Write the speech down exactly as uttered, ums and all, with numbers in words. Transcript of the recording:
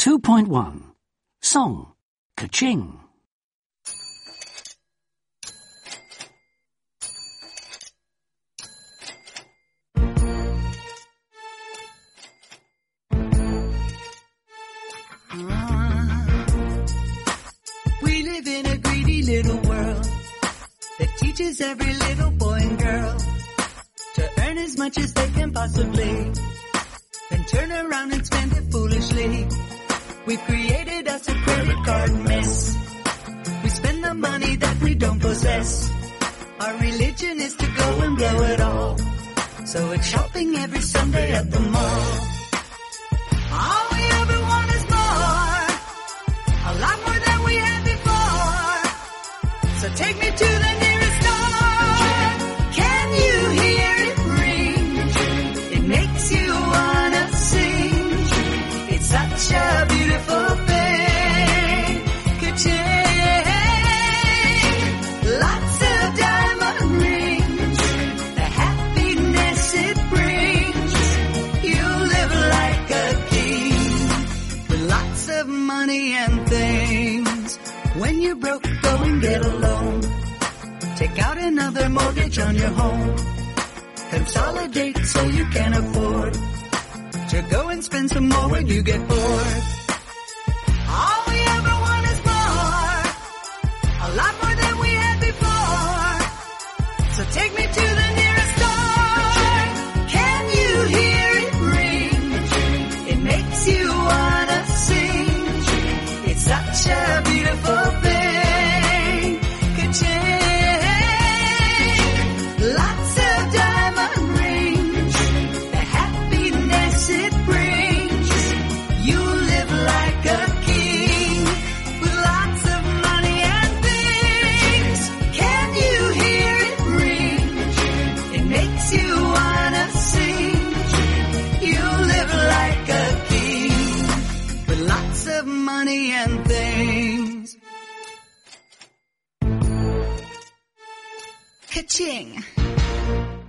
two point one. Song. Ka-ching. We live in a greedy little world that teaches every little boy and girl to earn as much as they can possibly, then turn around and spend it foolishly. We've created us a credit card mess. We spend the money that we don't possess. Our religion is to go and blow it all, so it's shopping every Sunday at the mall. All we ever want is more, a lot more than we had before. So take me to the nearest store. Can you hear it ring? It makes you wanna sing. It's such a beautiful thing. Ka-ching. Lots of diamond rings, the happiness it brings. You live like a king with lots of money and things. When you're broke, go and get a loan. Take out another mortgage on your home. Consolidate so you can afford to go and spend some more when you get bored. All we ever want is more, a lot more than we had before. So take me to the nearest store. Can you hear it ring? It makes you wanna sing. It's such a beautiful thing. Ka-ching. Lots of diamond rings, the happiness it brings. You live like a king with lots of money and things. Can you hear it ring? It makes you wanna sing. You live like a king with lots of money and things. Ka-ching.